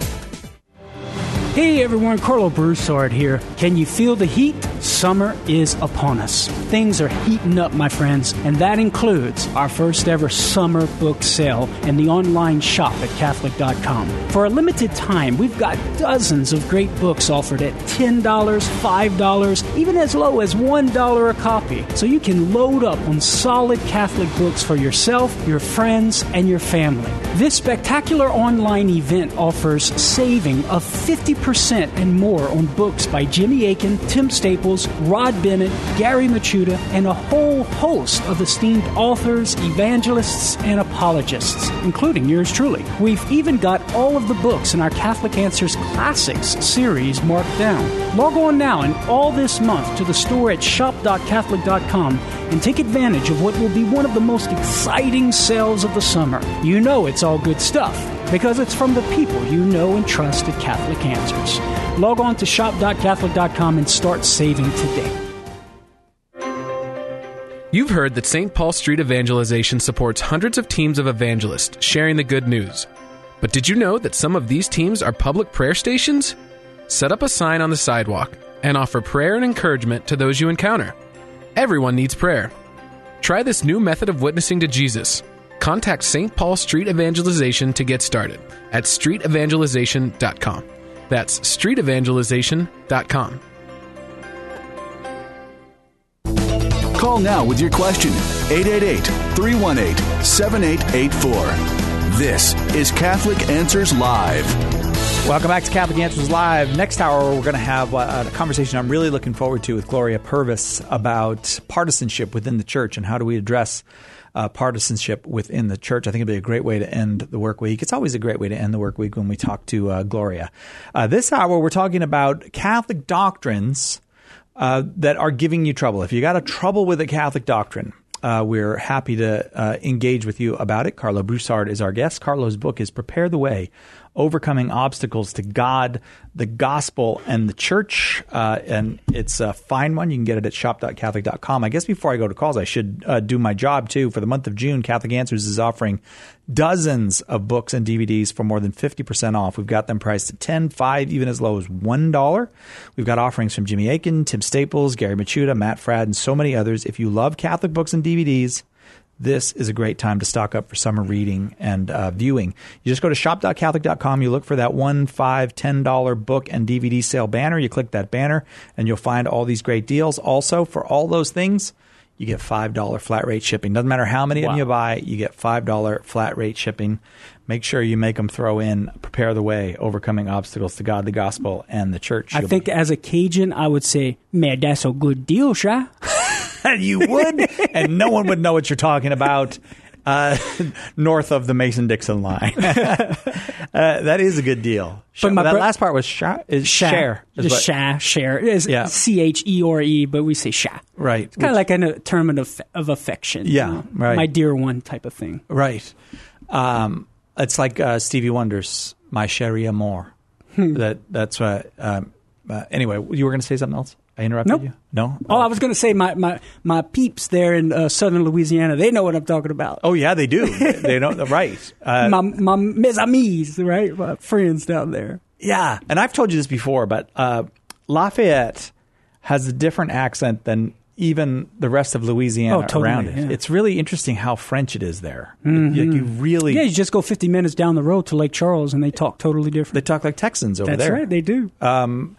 Hey everyone, Carlo Broussard here. Can you feel the heat? Summer is upon us. Things are heating up, my friends, and that includes our first ever summer book sale and the online shop at Catholic dot com. For a limited time, we've got dozens of great books offered at ten dollars, five dollars, even as low as one dollar a copy. So you can load up on solid Catholic books for yourself, your friends, and your family. This spectacular online event offers saving of fifty percent and more on books by Jimmy Akin, Tim Staples, Rod Bennett, Gary Machuda, and a whole host of esteemed authors, evangelists, and apologists, including yours truly. We've even got all of the books in our Catholic Answers Classics series marked down. Log on now and all this month to the store at shop dot catholic dot com and take advantage of what will be one of the most exciting sales of the summer. You know it's all good stuff, because it's from the people you know and trust at Catholic Answers. Log on to shop dot catholic dot com and start saving today. You've heard that Saint Paul Street Evangelization supports hundreds of teams of evangelists sharing the good news. But did you know that some of these teams are public prayer stations? Set up a sign on the sidewalk and offer prayer and encouragement to those you encounter. Everyone needs prayer. Try this new method of witnessing to Jesus. Contact Saint Paul Street Evangelization to get started at street evangelization dot com. That's street evangelization dot com. Call now with your question. eight eight eight, three one eight, seven eight eight four. This is Catholic Answers Live. Welcome back to Catholic Answers Live. Next hour, we're going to have a, a conversation I'm really looking forward to with Gloria Purvis about partisanship within the church and how do we address uh, partisanship within the church. I think it'd be a great way to end the work week. It's always a great way to end the work week when we talk to uh, Gloria. Uh, this hour, we're talking about Catholic doctrines uh, that are giving you trouble. If you got a trouble with a Catholic doctrine, Uh, we're happy to uh, engage with you about it. Carlo Broussard is our guest. Carlo's book is Prepare the Way, Overcoming Obstacles to God, the Gospel, and the Church. Uh, and it's a fine one. You can get it at shop dot catholic dot com. I guess before I go to calls, I should uh, do my job, too. For the month of June, Catholic Answers is offering dozens of books and D V Ds for more than fifty percent off. We've got them priced at ten dollars, five dollars, even as low as one dollar. We've got offerings from Jimmy Akin, Tim Staples, Gary Machuda, Matt Fradd, and so many others. If you love Catholic books and D V Ds, this is a great time to stock up for summer reading and uh, viewing. You just go to shop dot catholic dot com. You look for that one, five, ten dollar book and D V D sale banner. You click that banner, and you'll find all these great deals. Also, for all those things, you get five dollars flat rate shipping. Doesn't matter how many Wow. of them you buy, you get five dollars flat rate shipping. Make sure you make them throw in Prepare the Way, Overcoming Obstacles to God, the Gospel, and the Church. I You'll think as a Cajun, I would say, man, that's a good deal, Sha. you would, and no one would know what you're talking about uh, north of the Mason-Dixon line. uh, that is a good deal. But my that bro- last part was sha- is Sha. share. is Just what- Sha, share. It's Yeah. C H E or E, but we say Sha. Right. It's kind of like a term of, of affection. Yeah, you know, right. My dear one type of thing. Right. Um, it's like uh, Stevie Wonder's My Chérie Amour. Hmm. That That's what. Um, uh, anyway, you were going to say something else? I interrupted Nope. you? No? Oh, I was going to say my, my, my peeps there in uh, southern Louisiana, they know what I'm talking about. Oh, yeah, they do. they, they know. Right. Uh, my my mes amis, right? My friends down there. Yeah, and I've told you this before, but uh, Lafayette has a different accent than even the rest of Louisiana Oh, totally, around it. yeah. It's really interesting how French it is there. Mhm. You, you really, Yeah, you just go fifty minutes down the road to Lake Charles, and they talk totally different. they talk like Texans over That's there. right, they do. Um,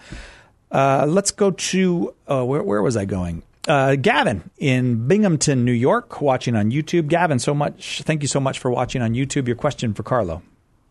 uh, let's go to uh, where, where was I going? Uh, Gavin in Binghamton, New York, watching on YouTube. Gavin, so much. Thank you so much for watching on YouTube. Your question for Carlo.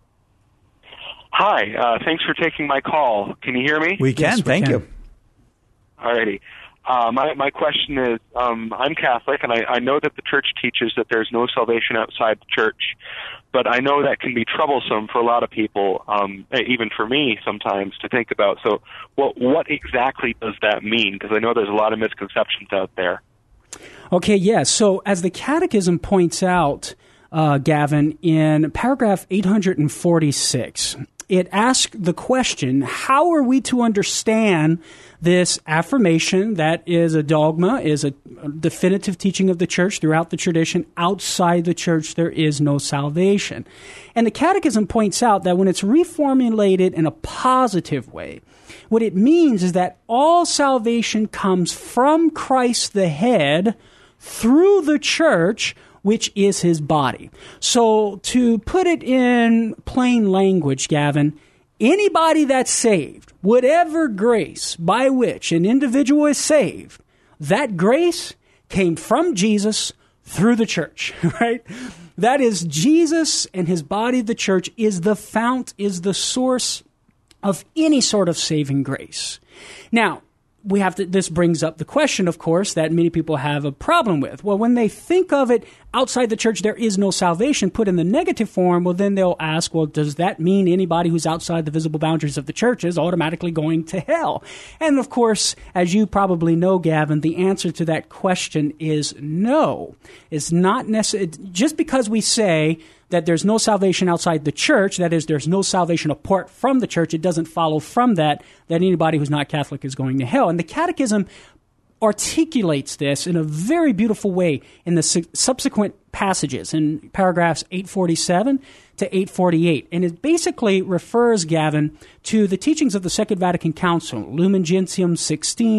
Hi, uh, thanks for taking my call. Can you hear me? We can. Yes, we thank can. you. Alrighty. Uh, my, my question is, um, I'm Catholic, and I, I know that the Church teaches that there's no salvation outside the Church, but I know that can be troublesome for a lot of people, um, even for me sometimes, to think about. So what, what exactly does that mean? Because I know there's a lot of misconceptions out there. Okay, yes. So as the Catechism points out, uh, Gavin, in paragraph eight hundred forty-six, it asks the question, how are we to understand this affirmation that is a dogma, is a definitive teaching of the Church throughout the tradition? Outside the Church, there is no salvation. And the Catechism points out that when it's reformulated in a positive way, what it means is that all salvation comes from Christ the head through the Church, which is his body. So to put it in plain language, Gavin, anybody that's saved, whatever grace by which an individual is saved, that grace came from Jesus through the Church, right? That is, Jesus and his body, the Church, is the fount, is the source of any sort of saving grace. Now, we have to, this brings up the question, of course, that many people have a problem with. Well, when they think of it outside the Church, there is no salvation, put in the negative form, well, then they'll ask, well, does that mean anybody who's outside the visible boundaries of the Church is automatically going to hell? And of course, as you probably know, Gavin, the answer to that question is no. It's not necessary. Just because we say that there's no salvation outside the Church, that is, there's no salvation apart from the Church, it doesn't follow from that that anybody who's not Catholic is going to hell. And the Catechism articulates this in a very beautiful way in the su- subsequent passages in paragraphs eight forty-seven to eight forty-eight. And it basically refers, Gavin, to the teachings of the Second Vatican Council, Lumen Gentium sixteen,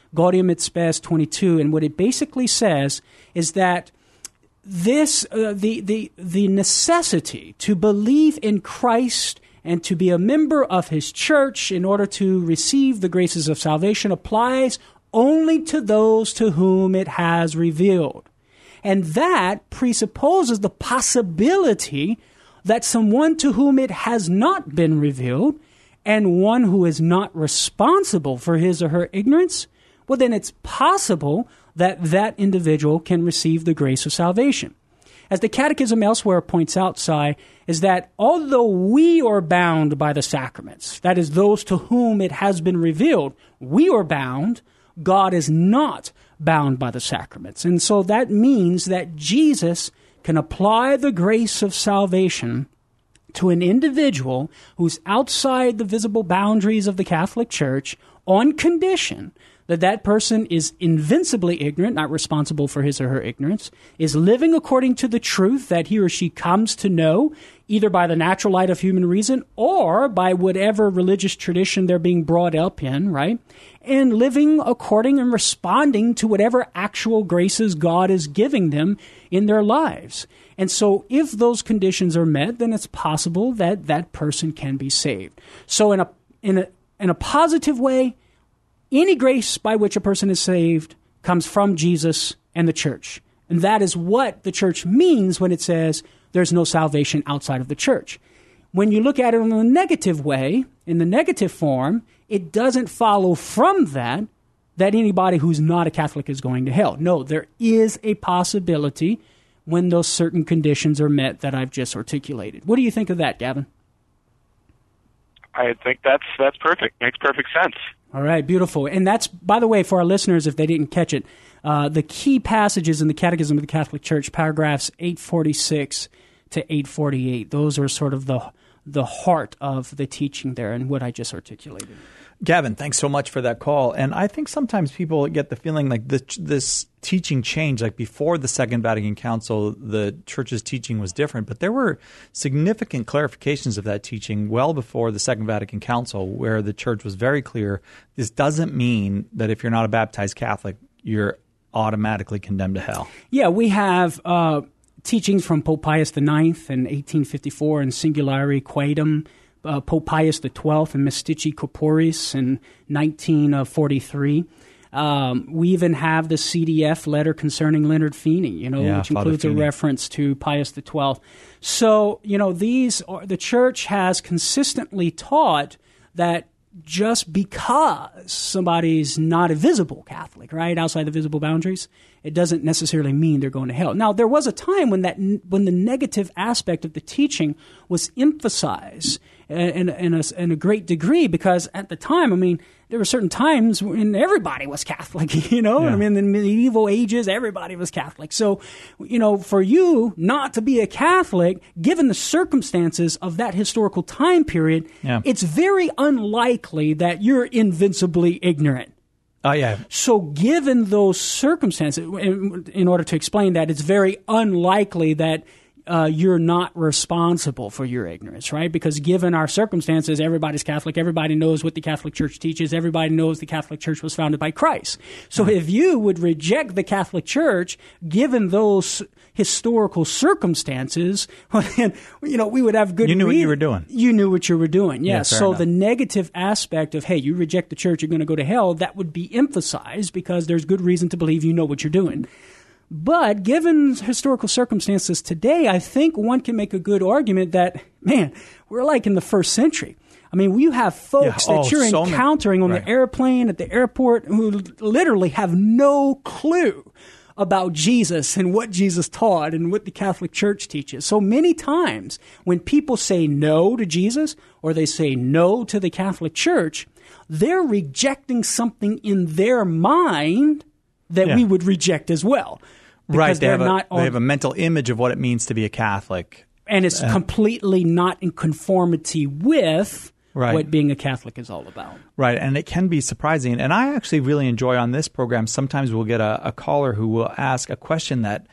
Gaudium et Spes twenty-two, and what it basically says is that this uh, the the the necessity to believe in Christ and to be a member of his church in order to receive the graces of salvation applies only to those to whom it has revealed. And that presupposes the possibility that someone to whom it has not been revealed and one who is not responsible for his or her ignorance, well, then it's possible that that individual can receive the grace of salvation. As the Catechism elsewhere points out, Si, is that although we are bound by the sacraments, that is, those to whom it has been revealed, we are bound, God is not bound by the sacraments. And so that means that Jesus can apply the grace of salvation to an individual who's outside the visible boundaries of the Catholic Church on condition that that person is invincibly ignorant, not responsible for his or her ignorance, is living according to the truth that he or she comes to know, either by the natural light of human reason or by whatever religious tradition they're being brought up in, right? And living according and responding to whatever actual graces God is giving them in their lives. And so if those conditions are met, then it's possible that that person can be saved. So in a in a in a positive way, any grace by which a person is saved comes from Jesus and the church. And that is what the church means when it says there's no salvation outside of the church. When you look at it in a negative way, in the negative form, it doesn't follow from that that anybody who's not a Catholic is going to hell. No, there is a possibility when those certain conditions are met that I've just articulated. What do you think of that, Gavin? I think that's that's perfect. Makes perfect sense. All right, beautiful. And that's, by the way, for our listeners, if they didn't catch it, uh, the key passages in the Catechism of the Catholic Church, paragraphs eight forty-six to eight forty-eight, those are sort of the the heart of the teaching there and what I just articulated. Gavin, thanks so much for that call. And I think sometimes people get the feeling like this, this teaching changed. Like before the Second Vatican Council, the church's teaching was different. But there were significant clarifications of that teaching well before the Second Vatican Council, where the church was very clear. This doesn't mean that if you're not a baptized Catholic, you're automatically condemned to hell. Yeah, we have uh, teachings from Pope Pius the Ninth in eighteen fifty-four in Singulari Quaedam, Uh, Pope Pius the Twelfth and Mystici Corporis in nineteen forty-three. Um, we even have the C D F letter concerning Leonard Feeney, you know, yeah, which Father includes Feeney. a reference to Pius the Twelfth. So, you know, these are, the church has consistently taught that just because somebody's not a visible Catholic, right, outside the visible boundaries, it doesn't necessarily mean they're going to hell. Now, there was a time when that when the negative aspect of the teaching was emphasized in, in, a, in a great degree, because at the time, I mean, there were certain times when everybody was Catholic, you know? Yeah. I mean, in the medieval ages, everybody was Catholic. So, you know, for you not to be a Catholic, given the circumstances of that historical time period, Yeah. it's very unlikely that you're invincibly ignorant. Oh, yeah. So given those circumstances, in, in order to explain that, it's very unlikely that uh, you're not responsible for your ignorance, right? Because given our circumstances, everybody's Catholic, everybody knows what the Catholic Church teaches, everybody knows the Catholic Church was founded by Christ. So if you would reject the Catholic Church, given those historical circumstances, then, you know, we would have good You knew what rea- you were doing. You knew what you were doing, Yeah, yes. fair so enough. the negative aspect of, hey, you reject the church, you're going to go to hell, that would be emphasized because there's good reason to believe you know what you're doing. But given historical circumstances today, I think one can make a good argument that, man, we're like in the first century. I mean, you have folks Yeah, that oh, you're so many- encountering on right. the airplane, at the airport, who literally have no clue about Jesus and what Jesus taught and what the Catholic Church teaches. So many times when people say no to Jesus or they say no to the Catholic Church, they're rejecting something in their mind that Yeah. we would reject as well. Right. Because They they're have, a, not they on- have a mental image of what it means to be a Catholic. and it's Uh, completely not in conformity with Right. what being a Catholic is all about. Right, and it can be surprising. And I actually really enjoy on this program, sometimes we'll get a, a caller who will ask a question that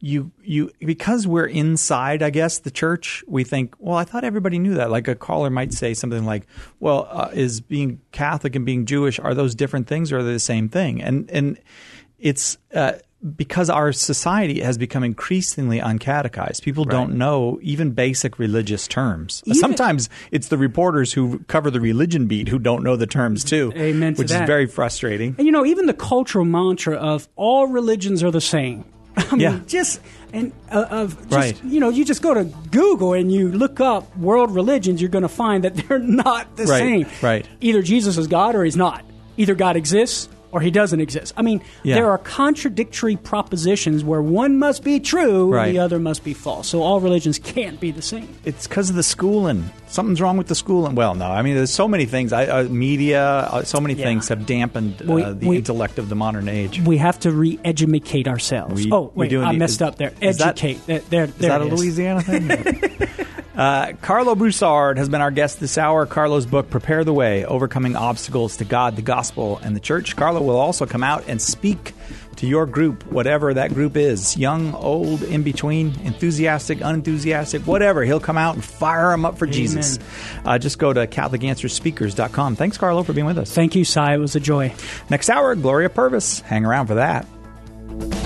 you you because we're inside, I guess, the church, we think, well, I thought everybody knew that. Like a caller might say something like, well, uh, is being Catholic and being Jewish, are those different things or are they the same thing? And and it's uh, because our society has become increasingly uncatechized. People right. don't know even basic religious terms. Even, Sometimes it's the reporters who cover the religion beat who don't know the terms too, amen to which that. is very frustrating. And you know, even the cultural mantra of all religions are the same. I mean, yeah. just and uh, of just, right. you know, you just go to Google and you look up world religions, you're going to find that they're not the right. same. Right. Either Jesus is God or he's not. Either God exists or he doesn't exist. I mean, yeah. there are contradictory propositions where one must be true right. and the other must be false. So all religions can't be the same. It's because of the schooling. Something's wrong with the schooling. Well, no. I mean, there's so many things. I, uh, media, uh, so many yeah. things have dampened uh, we, the we, intellect of the modern age. We have to re-educate ourselves. We, oh, wait, I need, messed is, up there. Is Educate. That, there, there, is that it a is. Louisiana thing? Uh, Carlo Broussard has been our guest this hour. Carlo's book, Prepare the Way, Overcoming Obstacles to God, the Gospel, and the Church. Carlo will also come out and speak to your group, whatever that group is, young, old, in between, enthusiastic, unenthusiastic, whatever. He'll come out and fire them up for Amen. Jesus. Uh, just go to Catholic Answers Speakers dot com. Thanks, Carlo, for being with us. Thank you, Cy. It was a joy. Next hour, Gloria Purvis. Hang around for that.